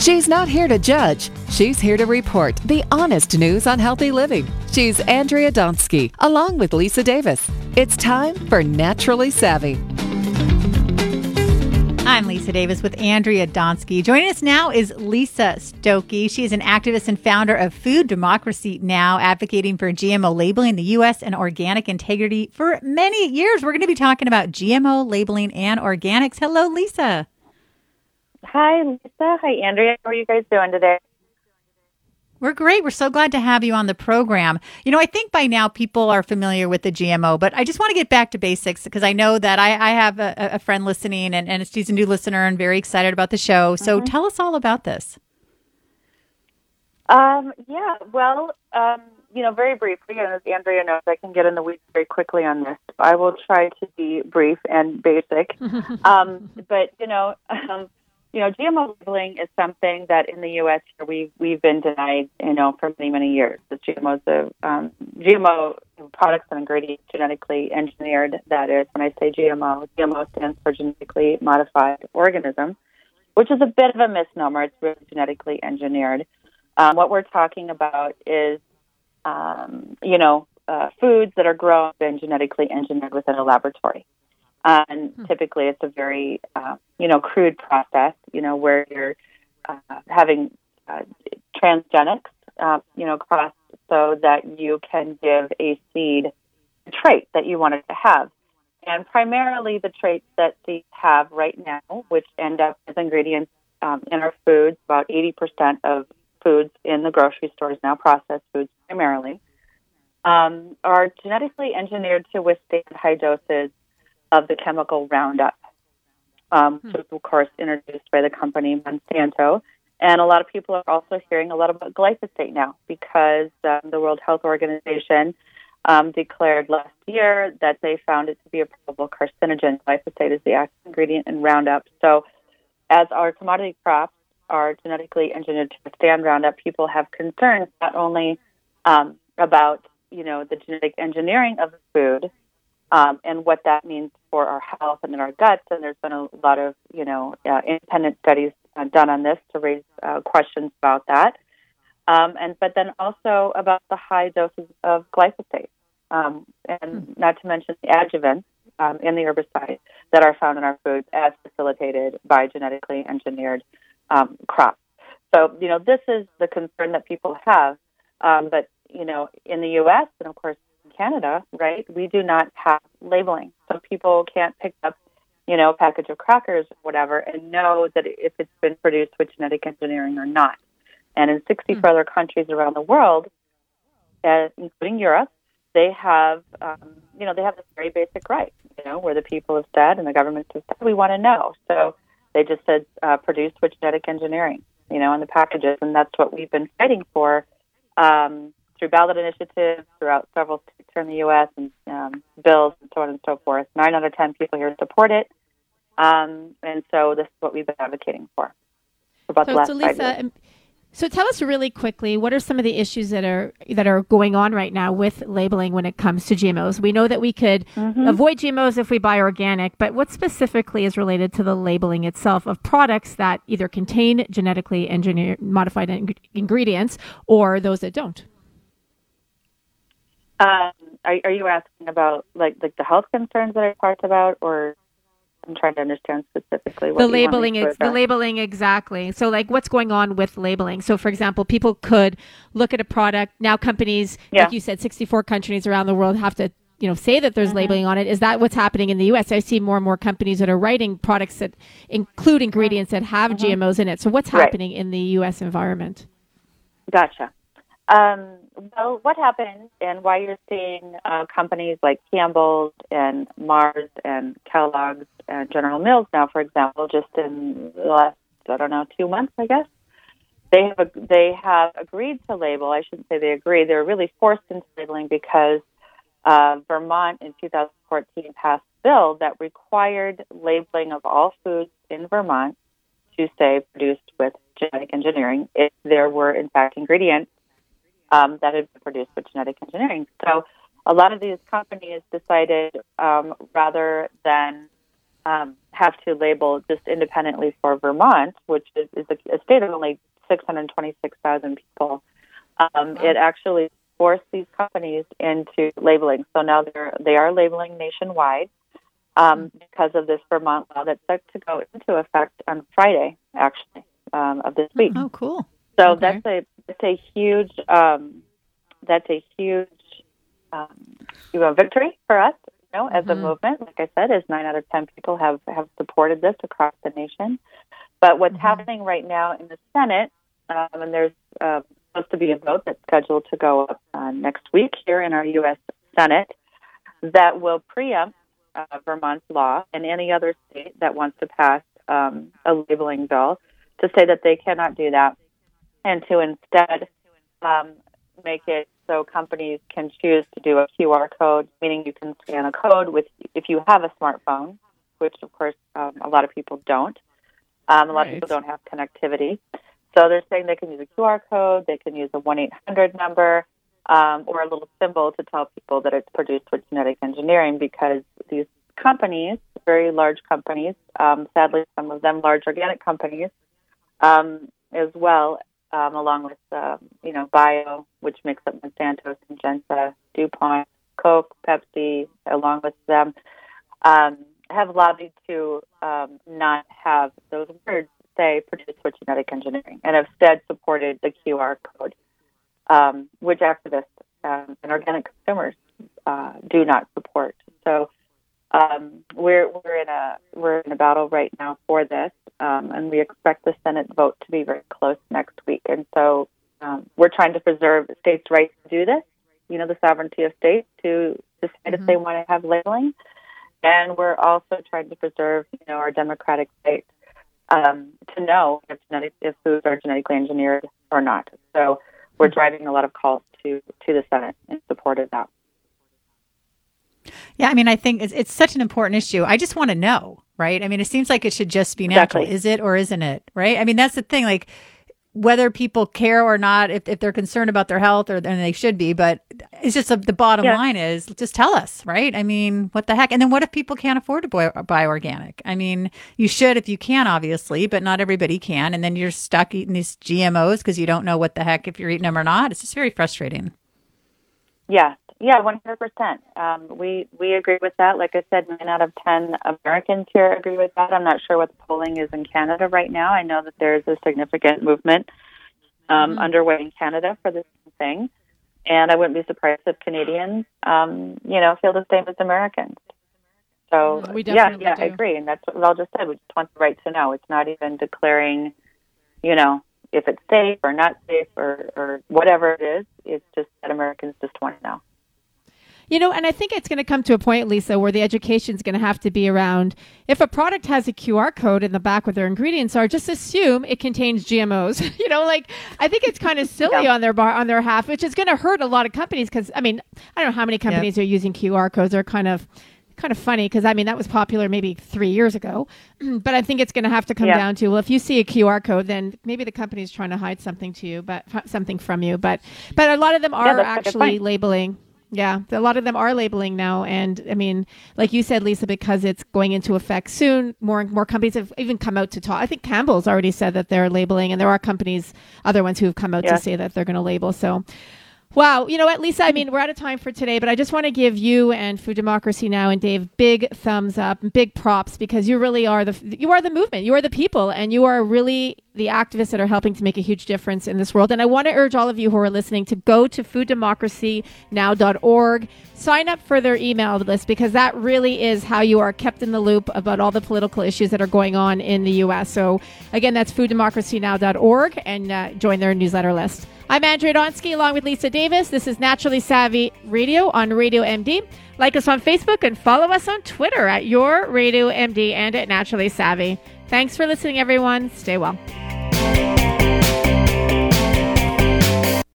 She's not here to judge. She's here to report the honest news on healthy living. She's Andrea Donsky, along with Lisa Davis. It's time for Naturally Savvy. I'm Lisa Davis with Andrea Donsky. Joining us now is Lisa Stokoe. She is an activist and founder of Food Democracy Now!, advocating for GMO labeling in the U.S. and organic integrity for many years. We're going to be talking about GMO labeling and organics. Hello, Lisa. Hi, Lisa. Hi, Andrea. How are you guys doing today? We're great. We're so glad to have you on the program. You know, I think by now people are familiar with the GMO, but I just want to get back to basics because I know that I have a friend listening and she's a new listener and very excited about the show. So tell us all about this. Very briefly, and as Andrea knows, I can get in the weeds very quickly on this. I will try to be brief and basic. GMO labeling is something that in the U.S. we've been denied, for many, many years. The GMO products and ingredients genetically engineered. That is, when I say GMO stands for genetically modified organism, which is a bit of a misnomer. It's really genetically engineered. What we're talking about is, foods that are grown and genetically engineered within a laboratory. And typically it's a very, crude process, where you're having transgenics, crossed so that you can give a seed a trait that you want it to have. And primarily the traits that seeds have right now, which end up as ingredients in our foods, about 80% of foods in the grocery stores now, processed foods primarily, are genetically engineered to withstand high doses of the chemical Roundup, which was, of course, introduced by the company Monsanto. And a lot of people are also hearing a lot about glyphosate now because the World Health Organization declared last year that they found it to be a probable carcinogen. Glyphosate is the active ingredient in Roundup. So as our commodity crops are genetically engineered to withstand Roundup, people have concerns not only about, the genetic engineering of the food, and what that means for our health and in our guts. And there's been a lot of, independent studies done on this to raise questions about that. But then also about the high doses of glyphosate, and not to mention the adjuvants and the herbicides that are found in our foods as facilitated by genetically engineered crops. So, this is the concern that people have. But, in the U.S. and, of course, Canada, right, we do not have labeling. So people can't pick up, a package of crackers or whatever and know that if it's been produced with genetic engineering or not. And in 64 other countries around the world, including Europe, they have, they have this very basic right, where the people have said and the government has said, we want to know. So they just said produced with genetic engineering, on the packages. And that's what we've been fighting for through ballot initiatives throughout several states here in the U.S. and bills and so on and so forth. 9 out of 10 people here support it. And so this is what we've been advocating for about the last 5 years. So tell us really quickly, what are some of the issues that are going on right now with labeling when it comes to GMOs? We know that we could avoid GMOs if we buy organic, but what specifically is related to the labeling itself of products that either contain genetically engineered modified ingredients or those that don't? Are you asking about like the health concerns that I talked about, or I'm trying to understand specifically what the labeling exactly. So like what's going on with labeling? So for example, people could look at a product. Now companies, like you said, 64 countries around the world have to, say that there's labeling on it. Is that what's happening in the U.S.? I see more and more companies that are writing products that include ingredients that have GMOs in it. So what's happening in the U.S. environment? Gotcha. Well, what happens and why you're seeing companies like Campbell's and Mars and Kellogg's and General Mills now, for example, just in the last, 2 months, I guess, they have agreed to label. I shouldn't say they agreed. They were really forced into labeling because Vermont in 2014 passed a bill that required labeling of all foods in Vermont to say produced with genetic engineering if there were, in fact, ingredients that had been produced with genetic engineering. So a lot of these companies decided rather than have to label just independently for Vermont, which is a state of only 626,000 people. It actually forced these companies into labeling. So now they are labeling nationwide because of this Vermont law that's set to go into effect on Friday, actually, of this week. Oh, cool. So okay. that's a huge victory for us, as a movement. Like I said, as 9 out of 10 people have supported this across the nation. But what's happening right now in the Senate, and there's supposed to be a vote that's scheduled to go up next week here in our U.S. Senate, that will preempt Vermont's law and any other state that wants to pass a labeling bill to say that they cannot do that, and to instead make it so companies can choose to do a QR code, meaning you can scan a code if you have a smartphone, which of course a lot of people don't. A lot of people don't have connectivity. So they're saying they can use a QR code, they can use a 1-800 number, or a little symbol to tell people that it's produced with genetic engineering, because these companies, very large companies, sadly some of them large organic companies, as well, along with, Bio, which makes up Monsanto, Syngenta, DuPont, Coke, Pepsi, along with them, have lobbied to not have those words say produced with genetic engineering, and have instead supported the QR code, which activists and organic consumers do not support. So we're in a battle right now for this, and we expect the Senate vote to be very close next week. And so we're trying to preserve states' rights to do this, the sovereignty of states to decide if they want to have labeling. And we're also trying to preserve, our democratic states to know if foods are genetically engineered or not. So we're driving a lot of calls to the Senate in support of that. Yeah, I think it's such an important issue. I just want to know, right? It seems like it should just be natural. Exactly. Is it or isn't it, right? That's the thing, like whether people care or not, if they're concerned about their health, and they should be, but it's just the bottom line is just tell us, right? What the heck? And then what if people can't afford to buy organic? You should if you can, obviously, but not everybody can. And then you're stuck eating these GMOs because you don't know what the heck if you're eating them or not. It's just very frustrating. Yeah, 100%. We agree with that. Like I said, 9 out of 10 Americans here agree with that. I'm not sure what the polling is in Canada right now. I know that there's a significant movement underway in Canada for this thing, and I wouldn't be surprised if Canadians, feel the same as Americans. So, we definitely do. I agree, and that's what Val just said. We just want the right to know. It's not even declaring, if it's safe or not safe or whatever it is. It's just that Americans just want to know. And I think it's going to come to a point, Lisa, where the education is going to have to be around, if a product has a QR code in the back where their ingredients are, just assume it contains GMOs. I think it's kind of silly on their half, which is going to hurt a lot of companies because, I don't know how many companies are using QR codes. They're kind of funny because, that was popular maybe 3 years ago. But I think it's going to have to come down to, well, if you see a QR code, then maybe the company's trying to hide something from you. But a lot of them are actually labeling. Yeah, a lot of them are labeling now. And like you said, Lisa, because it's going into effect soon, more companies have even come out to talk. I think Campbell's already said that they're labeling, and there are companies, other ones who have come out to say that they're going to label. So, wow. You know what, Lisa, we're out of time for today, but I just want to give you and Food Democracy Now! And Dave big thumbs up and big props, because you really are you are the movement, you are the people, and you are really the activists that are helping to make a huge difference in this world. And I want to urge all of you who are listening to go to fooddemocracynow.org, sign up for their email list, because that really is how you are kept in the loop about all the political issues that are going on in the U.S. So again, that's fooddemocracynow.org, and join their newsletter list. I'm Andrea Donsky along with Lisa Davis. This is Naturally Savvy Radio on Radio MD. Like us on Facebook and follow us on Twitter at Your Radio MD and at Naturally Savvy. Thanks for listening, everyone. Stay well.